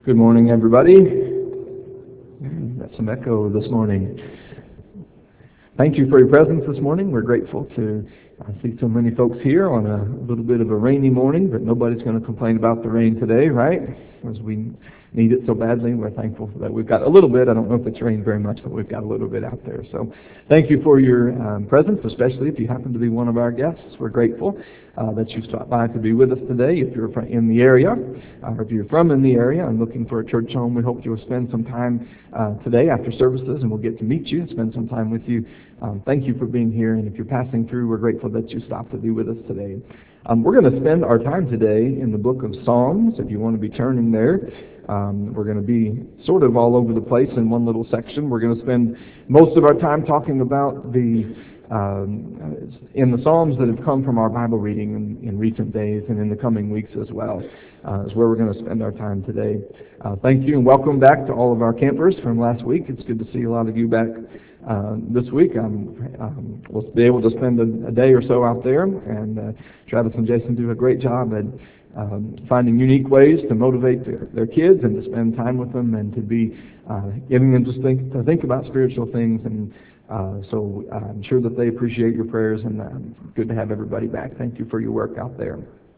Good morning, everybody. Got some echo this morning. Thank you for your presence this morning. We're grateful to see so many folks here on a little bit of a rainy morning, but nobody's going to complain about the rain today, right? As we need it so badly, we're thankful that we've got a little bit. I don't know if it's rained very much, but we've got a little bit out there. So thank you for your presence, especially if you happen to be one of our guests. We're grateful that you stopped by to be with us today. If you're in the area, or if you're from in the area and looking for a church home, we hope you'll spend some time today after services, and we'll get to meet you and spend some time with you. Thank you for being here, and if you're passing through, we're grateful that you stopped to be with us today. We're going to spend our time today in the book of Psalms. If you want to be turning there, we're going to be sort of all over the place in one little section. We're going to spend most of our time talking about in the Psalms that have come from our Bible reading in recent days and in the coming weeks as well, is where we're going to spend our time today. Thank you and welcome back to all of our campers from last week. It's good to see a lot of you back this week. We'll be able to spend a day or so out there, and Travis and Jason do a great job at finding unique ways to motivate their kids and to spend time with them and to be getting them to think about spiritual things. And so I'm sure that they appreciate your prayers, and good to have everybody back. Thank you for your work out there.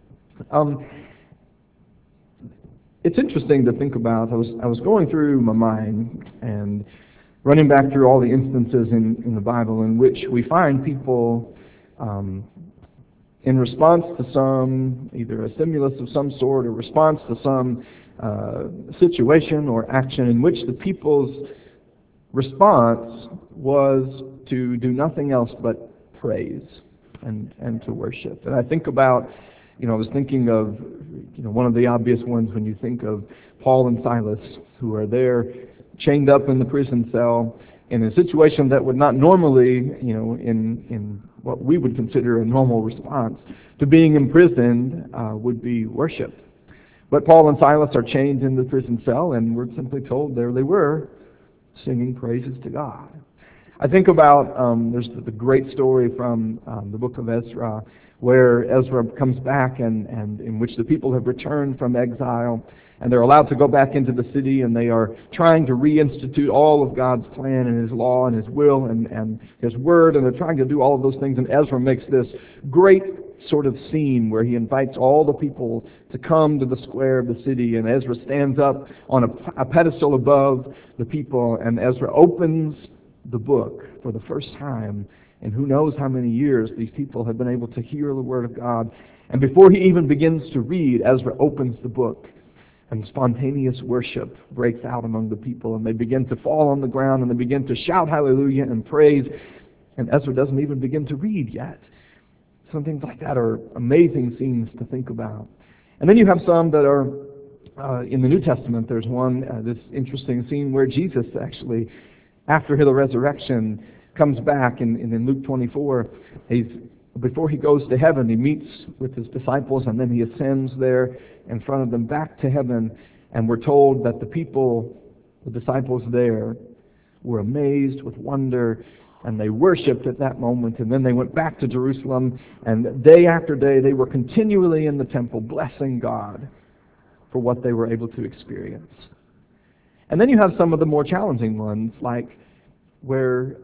It's interesting to think about. I was going through my mind and running back through all the instances in the Bible in which we find people in response to either a stimulus of some sort or response to some situation or action in which the people's response was to do nothing else but praise and to worship. And I think about, I was thinking of, one of the obvious ones when you think of Paul and Silas, who are there chained up in the prison cell in a situation that would not normally, in what we would consider a normal response to being imprisoned, would be worship. But Paul and Silas are chained in the prison cell, and we're simply told there they were, singing praises to God. I think about, there's the great story from the book of Ezra, where Ezra comes back and in which the people have returned from exile, and they're allowed to go back into the city, and they are trying to reinstitute all of God's plan and His law and His will and His word, and they're trying to do all of those things. And Ezra makes this great sort of scene where he invites all the people to come to the square of the city, and Ezra stands up on a pedestal above the people, and Ezra opens the book for the first time. And who knows how many years these people have been able to hear the Word of God. And before he even begins to read, Ezra opens the book, and spontaneous worship breaks out among the people, and they begin to fall on the ground, and they begin to shout hallelujah and praise. And Ezra doesn't even begin to read yet. Some things like that are amazing scenes to think about. And then you have some that are in the New Testament. There's one, this interesting scene where Jesus actually, after the resurrection, comes back in Luke 24. Before he goes to heaven, he meets with his disciples, and then he ascends there in front of them back to heaven. And we're told that the disciples there, were amazed with wonder, and they worshipped at that moment. And then they went back to Jerusalem, and day after day they were continually in the temple blessing God for what they were able to experience. And then you have some of the more challenging ones, like where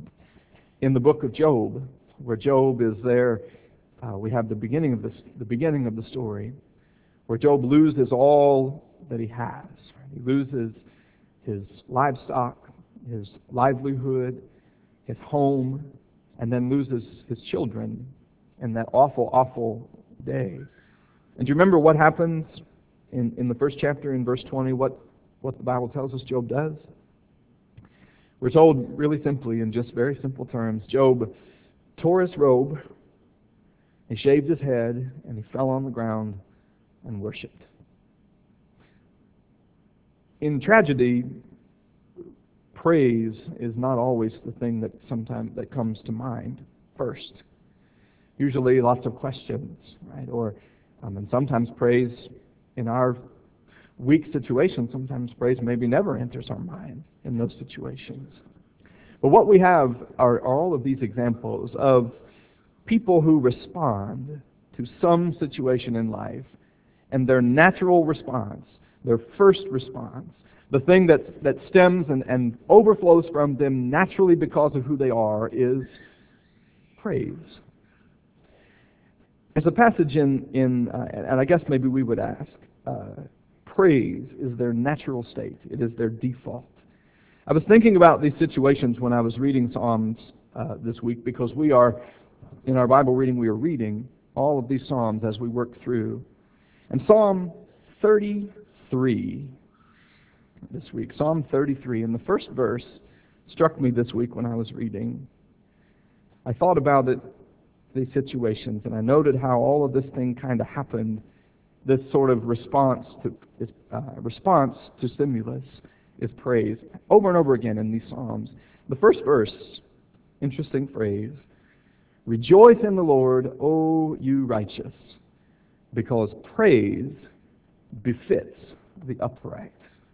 in the book of Job, where Job is there, we have the beginning of the story, where Job loses all that he has. He loses his livestock, his livelihood, his home, and then loses his children in that awful, awful day. And do you remember what happens in the first chapter, in verse 20, what the Bible tells us Job does? We're told really simply, in just very simple terms, Job tore his robe, he shaved his head, and he fell on the ground and worshipped. In tragedy, praise is not always the thing that comes to mind first. Usually lots of questions, right? And sometimes praise, in our weak situation, sometimes praise maybe never enters our mind in those situations. But what we have are all of these examples of people who respond to some situation in life, and their natural response their first response, the thing that stems and overflows from them naturally because of who they are, is praise. There's a passage and I guess maybe we would ask, praise is their natural state. It is their default. I was thinking about these situations when I was reading Psalms this week, because we are, in our Bible reading, we are reading all of these Psalms as we work through. And Psalm 33 this week, Psalm 33, and the first verse struck me this week when I was reading. I thought about it, these situations, and I noted how all of this thing kind of happened. This sort of response to stimulus is praise, over and over again in these Psalms. The first verse, interesting phrase: "Rejoice in the Lord, O you righteous, because praise befits the upright."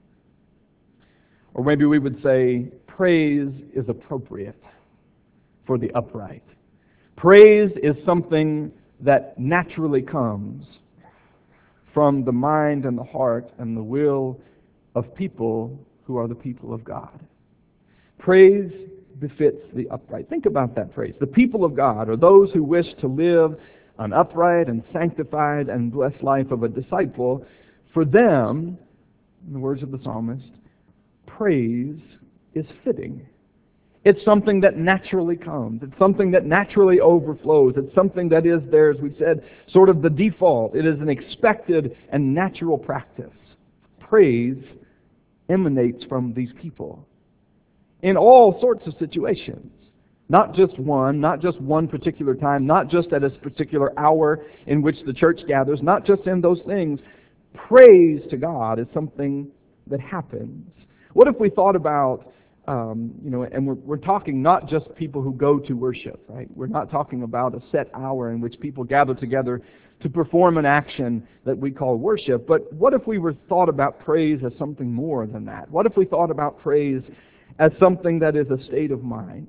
Or maybe we would say, praise is appropriate for the upright. Praise is something that naturally comes from the mind and the heart and the will of people who are the people of God. Praise befits the upright. Think about that phrase. The people of God are those who wish to live an upright and sanctified and blessed life of a disciple. For them, in the words of the psalmist, praise is fitting. It's something that naturally comes. It's something that naturally overflows. It's something that is there, as we said, sort of the default. It is an expected and natural practice. Praise emanates from these people in all sorts of situations. Not just one particular time, not just at a particular hour in which the church gathers, not just in those things. Praise to God is something that happens. What if we thought about, and we're talking not just people who go to worship, right? We're not talking about a set hour in which people gather together to perform an action that we call worship. But what if we thought about praise as something more than that? What if we thought about praise as something that is a state of mind?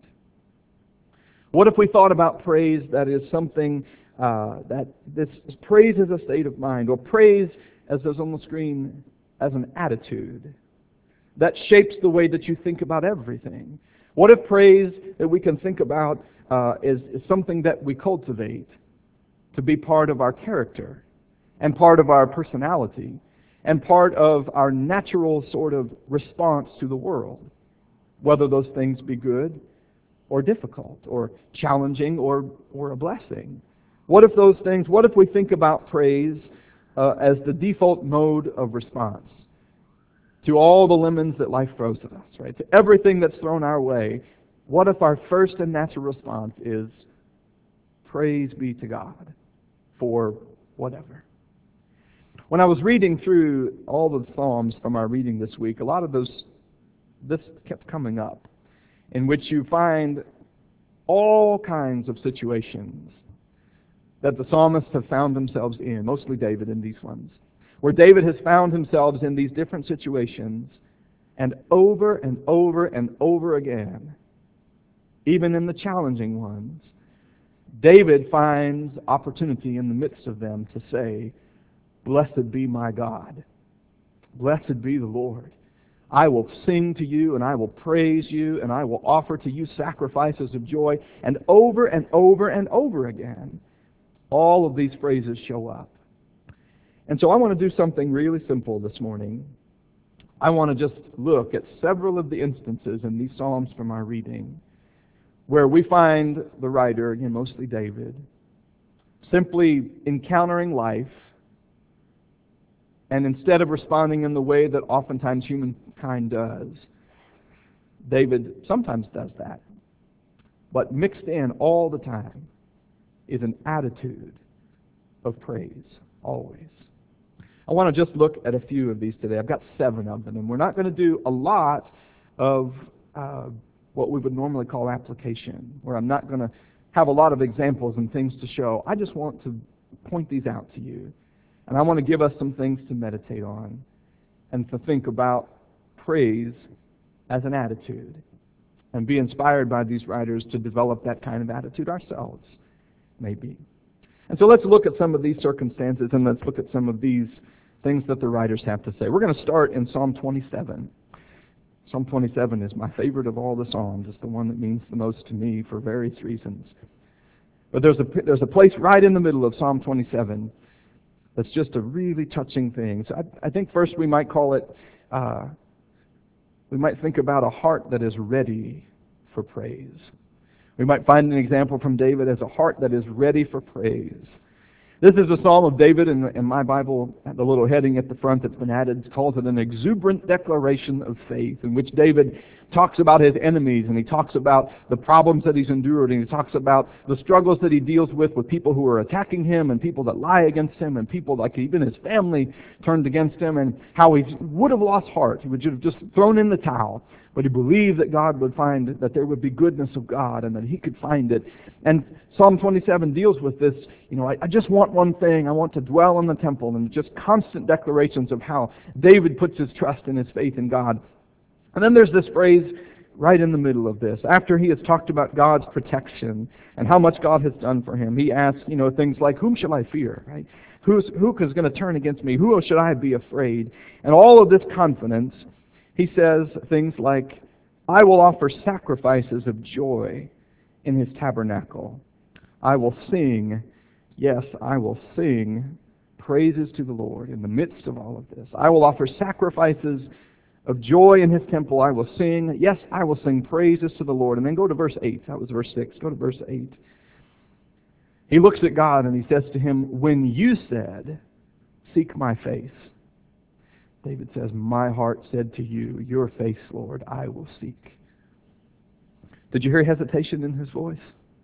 What if we thought about praise that is something that this praise is a state of mind, or praise, as there's on the screen, as an attitude that shapes the way that you think about everything? What if praise that we can think about is something that we cultivate to be part of our character and part of our personality and part of our natural sort of response to the world, whether those things be good or difficult or challenging or a blessing? What if we think about praise as the default mode of response to all the lemons that life throws at us, right? To everything that's thrown our way? What if our first and natural response is praise be to God for whatever? When I was reading through all the Psalms from our reading this week, a lot of this kept coming up, in which you find all kinds of situations that the psalmists have found themselves in, mostly David in these ones, where David has found himself in these different situations, and over and over and over again, even in the challenging ones, David finds opportunity in the midst of them to say, "Blessed be my God. Blessed be the Lord. I will sing to you, and I will praise you, and I will offer to you sacrifices of joy." And over and over and over again, all of these phrases show up. And so I want to do something really simple this morning. I want to just look at several of the instances in these Psalms from our reading where we find the writer, again, mostly David, simply encountering life, and instead of responding in the way that oftentimes humankind does, David sometimes does that. But mixed in all the time is an attitude of praise, always. I want to just look at a few of these today. I've got 7 of them, and we're not going to do a lot of what we would normally call application, where I'm not going to have a lot of examples and things to show. I just want to point these out to you, and I want to give us some things to meditate on and to think about praise as an attitude and be inspired by these writers to develop that kind of attitude ourselves, maybe. And so let's look at some of these circumstances, and let's look at some of these things that the writers have to say. We're going to start in Psalm 27. Psalm 27 is my favorite of all the Psalms. It's the one that means the most to me for various reasons. But there's a place right in the middle of Psalm 27 that's just a really touching thing. So I think first we might call it, we might think about a heart that is ready for praise. We might find an example from David as a heart that is ready for praise. This is a Psalm of David, and in my Bible, the little heading at the front that's been added calls it an exuberant declaration of faith, in which David talks about his enemies, and he talks about the problems that he's endured, and he talks about the struggles that he deals with people who are attacking him, and people that lie against him, and people like even his family turned against him, and how he would have lost heart. He would have just thrown in the towel. But he believed that God would find that there would be goodness of God and that he could find it. And Psalm 27 deals with this, I just want one thing. I want to dwell in the temple, and just constant declarations of how David puts his trust and his faith in God. And then there's this phrase right in the middle of this. After he has talked about God's protection and how much God has done for him, he asks, things like, whom shall I fear? Right? Who is going to turn against me? Who should I be afraid? And all of this confidence, he says things like, I will offer sacrifices of joy in his tabernacle. I will sing, yes, I will sing praises to the Lord in the midst of all of this. I will offer sacrifices of joy in his temple. I will sing, yes, I will sing praises to the Lord. And then go to verse 8. That was verse 6. Go to verse 8. He looks at God and he says to him, when you said, seek my face, David says, my heart said to you, your face, Lord, I will seek. Did you hear hesitation in his voice?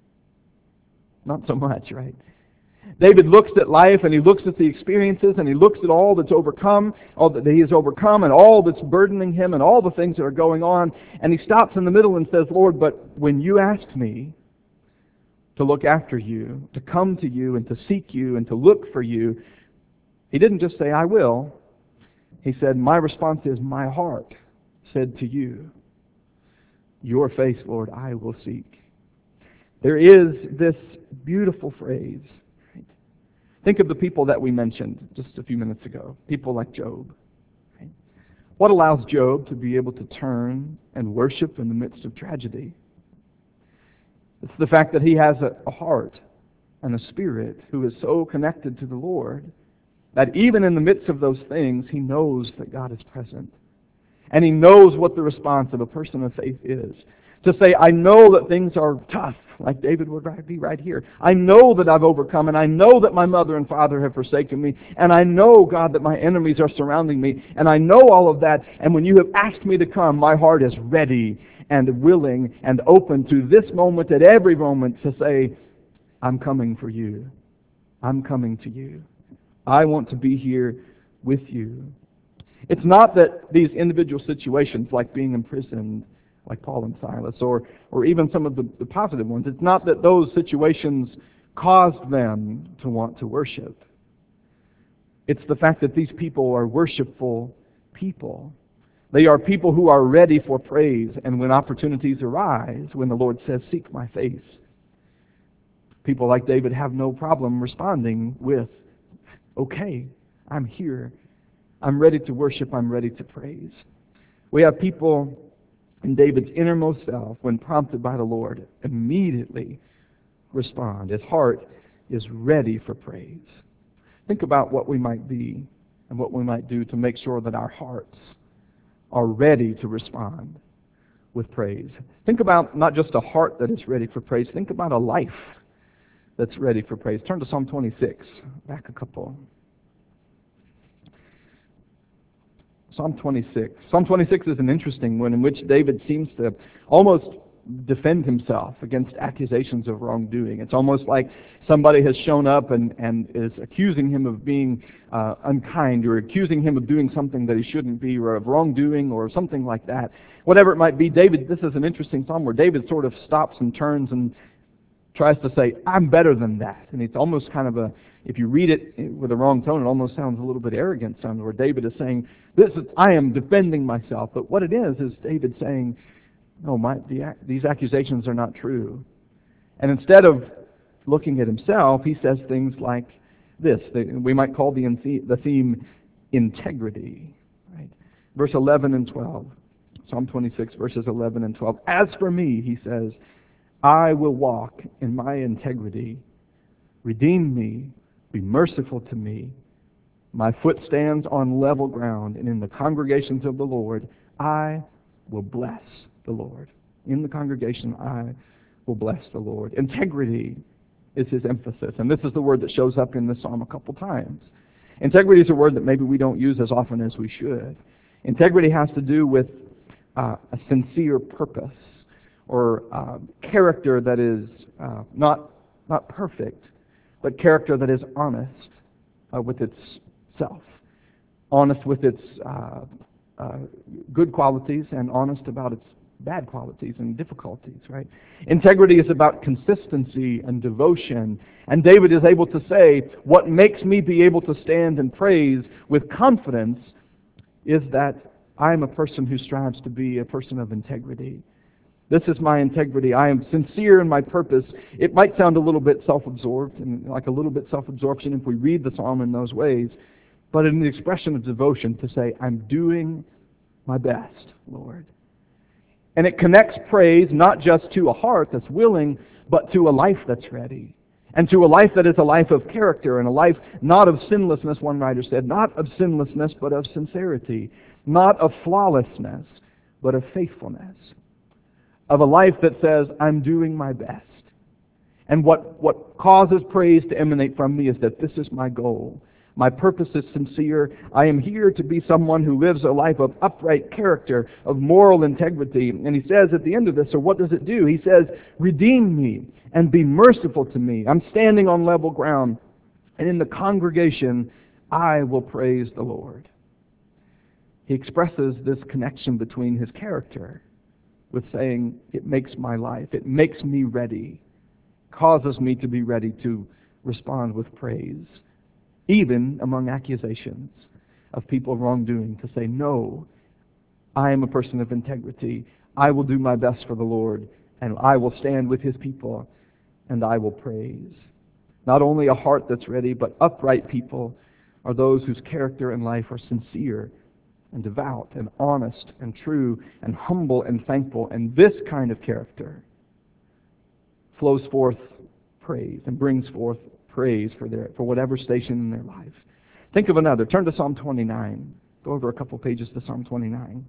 Not so much, right? David looks at life and he looks at the experiences and he looks at all that's overcome, all that he has overcome and all that's burdening him and all the things that are going on. And he stops in the middle and says, Lord, but when you asked me to look after you, to come to you and to seek you and to look for you, he didn't just say, I will. He said, my response is, my heart said to you, your face, Lord, I will seek. There is this beautiful phrase. Right? Think of the people that we mentioned just a few minutes ago, people like Job. Right? What allows Job to be able to turn and worship in the midst of tragedy? It's the fact that he has a heart and a spirit who is so connected to the Lord that even in the midst of those things, he knows that God is present. And he knows what the response of a person of faith is. To say, I know that things are tough, like David would be right here. I know that I've overcome, and I know that my mother and father have forsaken me, and I know, God, that my enemies are surrounding me, and I know all of that, and when you have asked me to come, my heart is ready and willing and open to this moment, at every moment, to say, I'm coming for you. I'm coming to you. I want to be here with you. It's not that these individual situations, like being imprisoned, like Paul and Silas, or even some of the positive ones, it's not that those situations caused them to want to worship. It's the fact that these people are worshipful people. They are people who are ready for praise, and when opportunities arise, when the Lord says, seek my face, people like David have no problem responding with, okay, I'm here. I'm ready to worship. I'm ready to praise. We have people in David's innermost self, when prompted by the Lord, immediately respond. His heart is ready for praise. Think about what we might be and what we might do to make sure that our hearts are ready to respond with praise. Think about not just a heart that is ready for praise. Think about a life that's ready for praise. Turn to Psalm 26. Back a couple. Psalm 26. Psalm 26 is an interesting one in which David seems to almost defend himself against accusations of wrongdoing. It's almost like somebody has shown up and is accusing him of being unkind, or accusing him of doing something that he shouldn't be, or of wrongdoing, or something like that. Whatever it might be, this is an interesting psalm where David sort of stops and turns and tries to say, I'm better than that. And it's almost kind of if you read it with the wrong tone, it almost sounds a little bit arrogant, where David is saying, I am defending myself. But what it is David saying, no, these accusations are not true. And instead of looking at himself, he says things like this. We might call the theme, integrity. Right? Verse 11 and 12. Psalm 26, verses 11 and 12. As for me, he says, I will walk in my integrity. Redeem me, be merciful to me. My foot stands on level ground, and in the congregations of the Lord, I will bless the Lord. In the congregation, I will bless the Lord. Integrity is his emphasis, and this is the word that shows up in this psalm a couple times. Integrity is a word that maybe we don't use as often as we should. Integrity has to do with a sincere purpose, or character that is not perfect, but character that is honest with itself, honest with its good qualities, and honest about its bad qualities and difficulties, right? Integrity is about consistency and devotion. And David is able to say, what makes me be able to stand and praise with confidence is that I am a person who strives to be a person of integrity. This is my integrity. I am sincere in my purpose. It might sound a little bit self-absorbed, and like a little bit self-absorption if we read the psalm in those ways, but in the expression of devotion to say, I'm doing my best, Lord. And it connects praise not just to a heart that's willing, but to a life that's ready. And to a life that is a life of character, and a life not of sinlessness, one writer said, not of sinlessness, but of sincerity. Not of flawlessness, but of faithfulness. Of a life that says, I'm doing my best. And what causes praise to emanate from me is that this is my goal. My purpose is sincere. I am here to be someone who lives a life of upright character, of moral integrity. And he says at the end of this, so what does it do? He says, redeem me and be merciful to me. I'm standing on level ground. And in the congregation, I will praise the Lord. He expresses this connection between his character with saying, it makes my life, it makes me ready, causes me to be ready to respond with praise, even among accusations of people wrongdoing, to say, no, I am a person of integrity. I will do my best for the Lord, and I will stand with his people, and I will praise. Not only a heart that's ready, but upright people are those whose character and life are sincere and devout and honest and true and humble and thankful. And this kind of character flows forth praise and brings forth praise for whatever station in their life. Think of another. Turn to Psalm 29. Go over a couple pages to Psalm 29.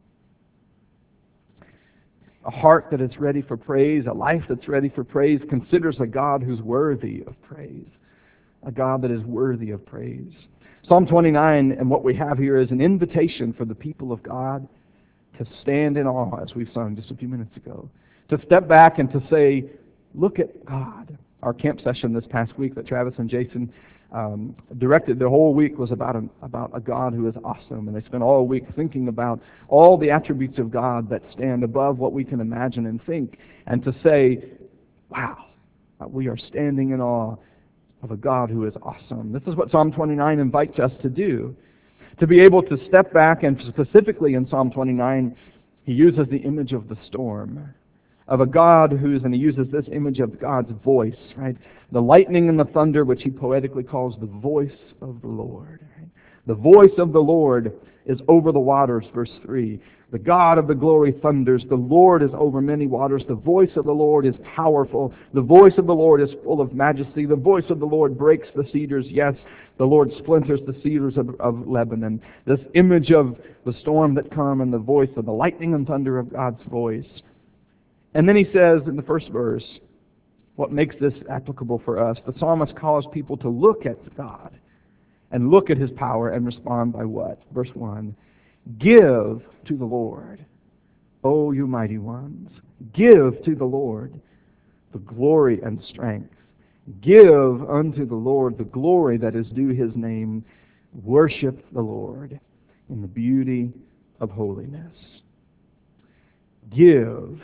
A heart that is ready for praise, a life that's ready for praise, considers a God who's worthy of praise. A God that is worthy of praise. Psalm 29, and what we have here is an invitation for the people of God to stand in awe, as we've sung just a few minutes ago. To step back and to say, look at God. Our camp session this past week that Travis and Jason directed, the whole week was about a God who is awesome. And they spent all week thinking about all the attributes of God that stand above what we can imagine and think. And to say, wow, we are standing in awe of a God who is awesome. This is what Psalm 29 invites us to do. To be able to step back, and specifically in Psalm 29, he uses the image of the storm. Of a God and he uses this image of God's voice, right? The lightning and the thunder, which he poetically calls the voice of the Lord. Right? The voice of the Lord is over the waters, verse 3. The God of the glory thunders. The Lord is over many waters. The voice of the Lord is powerful. The voice of the Lord is full of majesty. The voice of the Lord breaks the cedars. Yes, the Lord splinters the cedars of Lebanon. This image of the storm that come and the voice of the lightning and thunder of God's voice. And then he says in the first verse, what makes this applicable for us? The psalmist calls people to look at God and look at his power and respond by what? Verse 1. Give to the Lord, O you mighty ones. Give to the Lord the glory and strength. Give unto the Lord the glory that is due his name. Worship the Lord in the beauty of holiness. Give,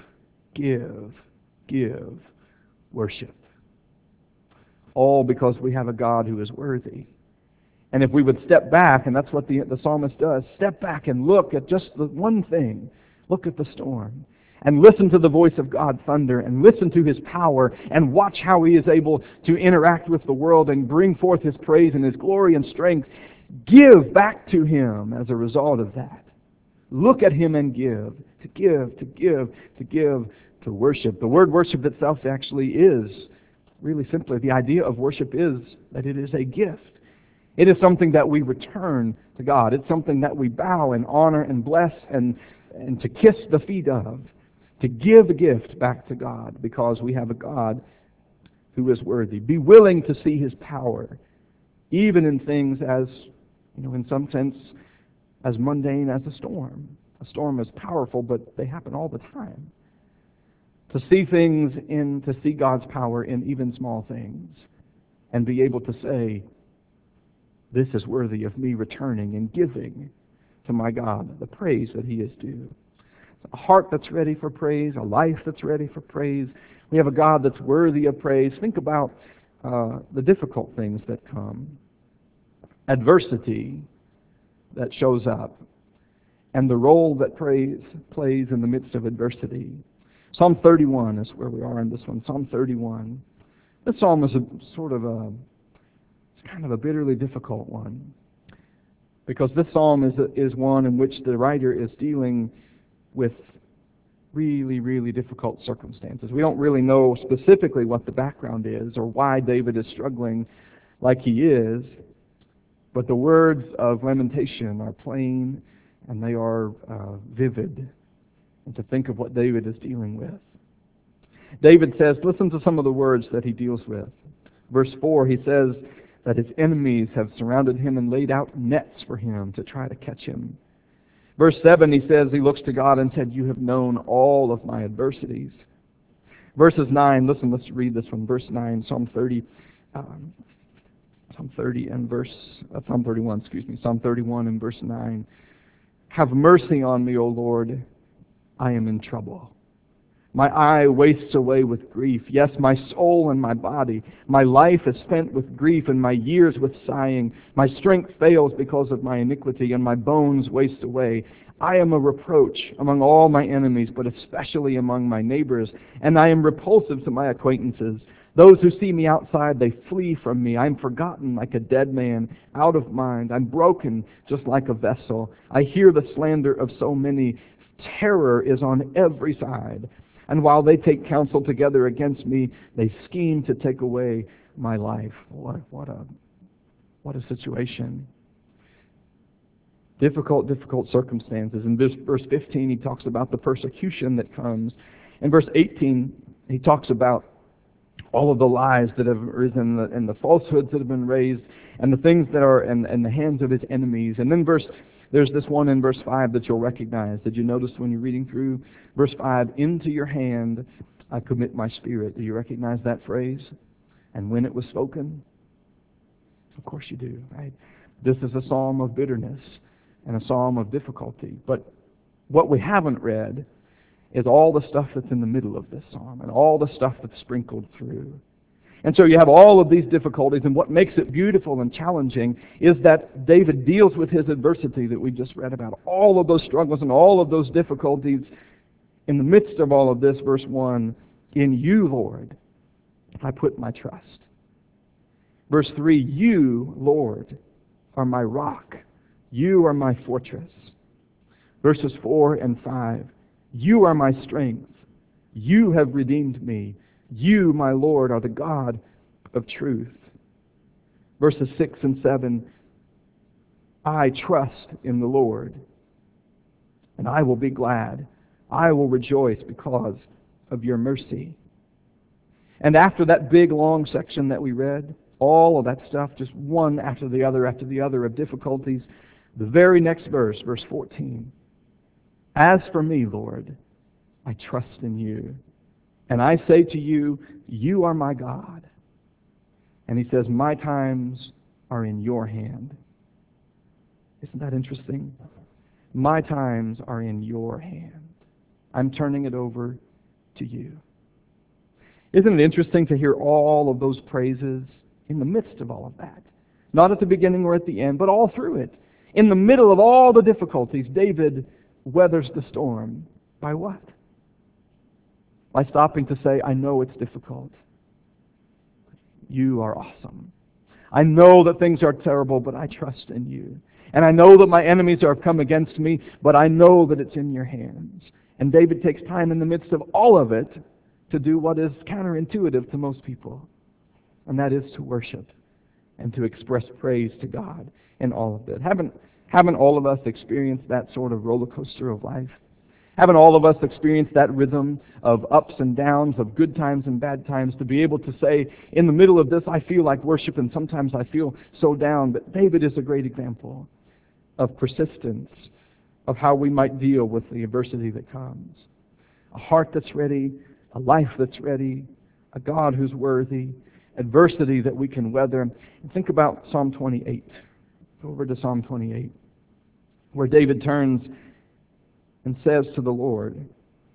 worship. All because we have a God who is worthy. And if we would step back, and that's what the psalmist does, step back and look at just the one thing. Look at the storm. And listen to the voice of God thunder, and listen to his power, and watch how he is able to interact with the world and bring forth his praise and his glory and strength. Give back to Him as a result of that. Look at Him and give. To give, to give, to give, to worship. The word worship itself actually is, really simply, the idea of worship is that it is a gift. It is something that we return to God. It's something that we bow and honor and bless and to kiss the feet of. To give a gift back to God because we have a God who is worthy. Be willing to see His power, even in things as, in some sense, as mundane as a storm. A storm is powerful, but they happen all the time. To see to see God's power in even small things, and be able to say, this is worthy of me returning and giving to my God the praise that He is due. A heart that's ready for praise, a life that's ready for praise. We have a God that's worthy of praise. Think about the difficult things that come. Adversity that shows up, and the role that praise plays in the midst of adversity. Psalm 31 is where we are in this one. Psalm 31. This psalm is it's kind of a bitterly difficult one, because this psalm is one in which the writer is dealing with really, really difficult circumstances. We don't really know specifically what the background is or why David is struggling like he is, but the words of lamentation are plain and they are vivid. And to think of what David is dealing with. David says, listen to some of the words that he deals with. Verse 4, he says that his enemies have surrounded him and laid out nets for him to try to catch him. Verse 7, he says, he looks to God and said, you have known all of my adversities. Verses 9, listen, let's read this one. Verse 9, Psalm 31 and verse 9. Have mercy on me, O Lord, I am in trouble. My eye wastes away with grief. Yes, my soul and my body. My life is spent with grief and my years with sighing. My strength fails because of my iniquity and my bones waste away. I am a reproach among all my enemies, but especially among my neighbors, and I am repulsive to my acquaintances. Those who see me outside, they flee from me. I am forgotten like a dead man, out of mind. I'm broken just like a vessel. I hear the slander of so many. Terror is on every side. And while they take counsel together against me, they scheme to take away my life. What a situation. Difficult circumstances. In verse 15, he talks about the persecution that comes. In verse 18, he talks about all of the lies that have arisen and the falsehoods that have been raised and the things that are in the hands of his enemies. And then there's this one in verse 5 that you'll recognize. Did you notice when you're reading through verse 5, into your hand I commit my spirit. Do you recognize that phrase? And when it was spoken? Of course you do, right? This is a psalm of bitterness and a psalm of difficulty. But what we haven't read is all the stuff that's in the middle of this psalm and all the stuff that's sprinkled through. And so you have all of these difficulties, and what makes it beautiful and challenging is that David deals with his adversity that we just read about. All of those struggles and all of those difficulties. In the midst of all of this, verse 1, in you, Lord, I put my trust. Verse 3, you, Lord, are my rock. You are my fortress. Verses 4 and 5, you are my strength. You have redeemed me. You, my Lord, are the God of truth. Verses 6 and 7, I trust in the Lord, and I will be glad. I will rejoice because of your mercy. And after that big, long section that we read, all of that stuff, just one after the other of difficulties, the very next verse, verse 14, as for me, Lord, I trust in you. And I say to you, you are my God. And he says, my times are in your hand. Isn't that interesting? My times are in your hand. I'm turning it over to you. Isn't it interesting to hear all of those praises in the midst of all of that? Not at the beginning or at the end, but all through it. In the middle of all the difficulties, David weathers the storm. By what? By stopping to say, I know it's difficult. You are awesome. I know that things are terrible, but I trust in you. And I know that my enemies are come against me, but I know that it's in your hands. And David takes time in the midst of all of it to do what is counterintuitive to most people, and that is to worship and to express praise to God in all of it. Haven't all of us experienced that sort of roller coaster of life? Haven't all of us experienced that rhythm of ups and downs, of good times and bad times, to be able to say, in the middle of this, I feel like worship, and sometimes I feel so down. But David is a great example of persistence, of how we might deal with the adversity that comes. A heart that's ready, a life that's ready, a God who's worthy, adversity that we can weather. And think about Psalm 28. Go over to Psalm 28, where David turns and says to the Lord,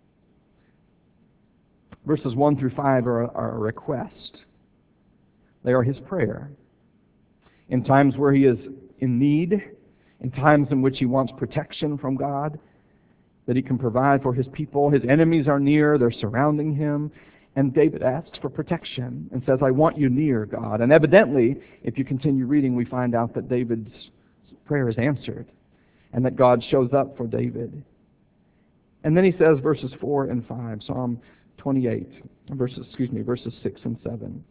verses 1 through 5 are a request. They are his prayer. In times where he is in need, in times in which he wants protection from God, that he can provide for his people. His enemies are near, they're surrounding him. And David asks for protection and says, I want you near, God. And evidently, if you continue reading, we find out that David's prayer is answered and that God shows up for David. And then he says, verses 4 and 5, Psalm 28, verses 6 and 7.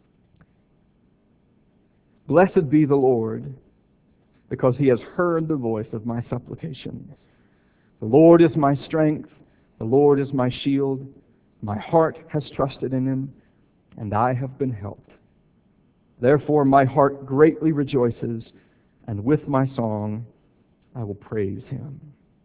Blessed be the Lord, because he has heard the voice of my supplications. The Lord is my strength, the Lord is my shield. My heart has trusted in him, and I have been helped. Therefore my heart greatly rejoices, and with my song I will praise him.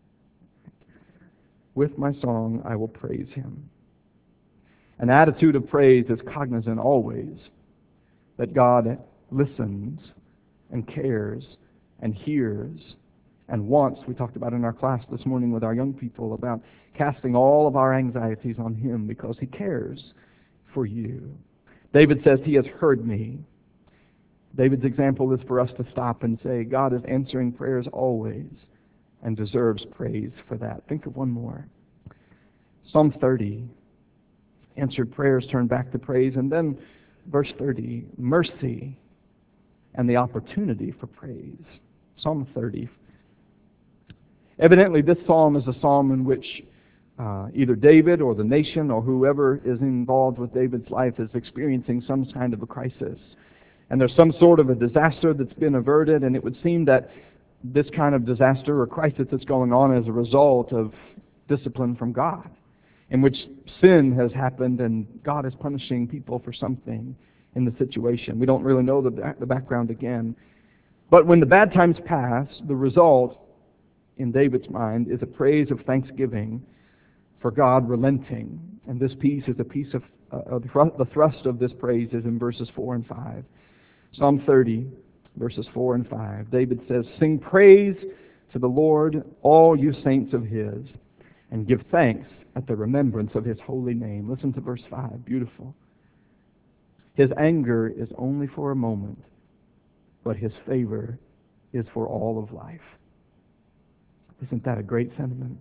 With my song I will praise him. An attitude of praise is cognizant always that God listens and cares and hears and wants. We talked about in our class this morning with our young people about casting all of our anxieties on him because he cares for you. David says he has heard me. David's example is for us to stop and say, God is answering prayers always and deserves praise for that. Think of one more. Psalm 30, answered prayers turn back to praise. And then verse 30, mercy and the opportunity for praise. Psalm 30. Evidently, this psalm is a psalm in which either David or the nation or whoever is involved with David's life is experiencing some kind of a crisis. And there's some sort of a disaster that's been averted, and it would seem that this kind of disaster or crisis that's going on as a result of discipline from God, in which sin has happened and God is punishing people for something in the situation. We don't really know the background again. But when the bad times pass, the result in David's mind is a praise of thanksgiving for God relenting. And this piece is a piece of the thrust of this praise is in verses 4 and 5. Psalm 30, verses 4 and 5. David says, sing praise to the Lord, all you saints of his, and give thanks at the remembrance of his holy name. Listen to verse 5. Beautiful. His anger is only for a moment, but his favor is for all of life. Isn't that a great sentiment?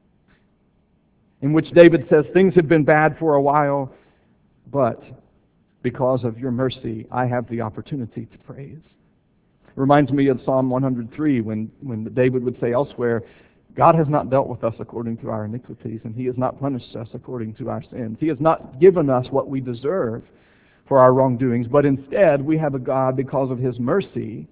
In which David says, things have been bad for a while, but because of your mercy, I have the opportunity to praise. It reminds me of Psalm 103 when David would say elsewhere, God has not dealt with us according to our iniquities, and he has not punished us according to our sins. He has not given us what we deserve for our wrongdoings, but instead we have a God, because of his mercy,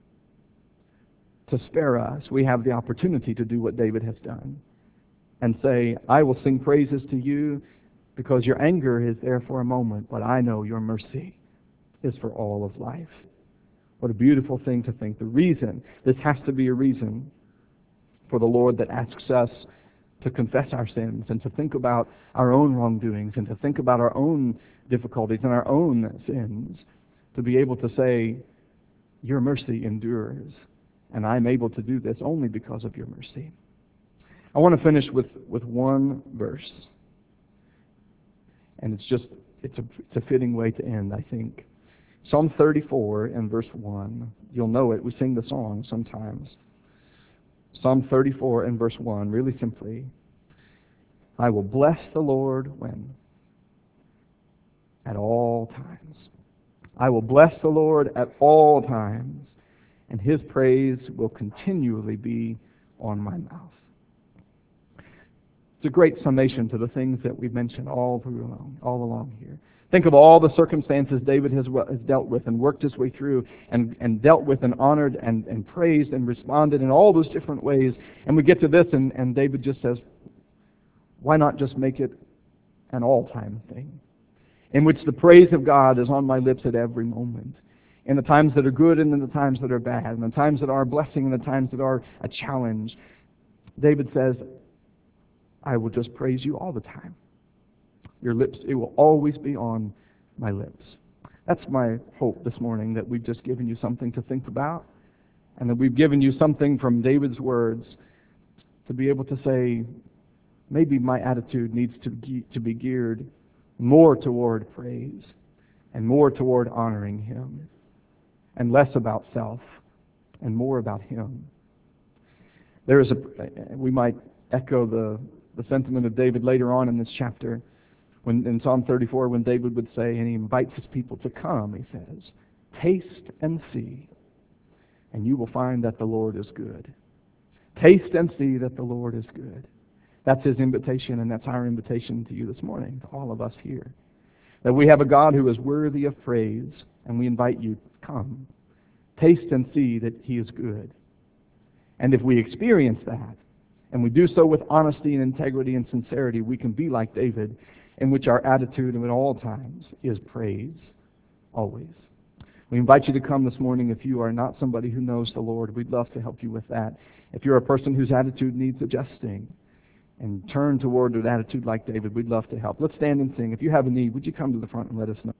to spare us. We have the opportunity to do what David has done and say, I will sing praises to you because your anger is there for a moment, but I know your mercy is for all of life. What a beautiful thing to think. The reason, this has to be a reason for the Lord that asks us to confess our sins and to think about our own wrongdoings and to think about our own difficulties and our own sins, to be able to say, your mercy endures, and I'm able to do this only because of your mercy. I want to finish with one verse, and it's a fitting way to end, I think. Psalm 34 and verse 1. You'll know it. We sing the song sometimes. Psalm 34 and verse 1, really simply. I will bless the Lord when? At all times. I will bless the Lord at all times, and his praise will continually be on my mouth. It's a great summation to the things that we've mentioned all along here. Think of all the circumstances David has dealt with and worked his way through and dealt with and honored and praised and responded in all those different ways. And we get to this and David just says, why not just make it an all-time thing in which the praise of God is on my lips at every moment, in the times that are good and in the times that are bad, in the times that are a blessing and the times that are a challenge. David says, I will just praise you all the time. Your lips, it will always be on my lips. That's my hope this morning, that we've just given you something to think about, and that we've given you something from David's words to be able to say, maybe my attitude needs to be geared more toward praise and more toward honoring him, and less about self and more about him. We might echo the sentiment of David later on in this chapter, when in Psalm 34, when David would say, and he invites his people to come, he says, taste and see, and you will find that the Lord is good. Taste and see that the Lord is good. That's his invitation, and that's our invitation to you this morning, to all of us here. That we have a God who is worthy of praise, and we invite you to come. Taste and see that he is good. And if we experience that, and we do so with honesty and integrity and sincerity, we can be like David, in which our attitude at all times is praise, always. We invite you to come this morning if you are not somebody who knows the Lord. We'd love to help you with that. If you're a person whose attitude needs adjusting, and turn toward an attitude like David, we'd love to help. Let's stand and sing. If you have a need, would you come to the front and let us know?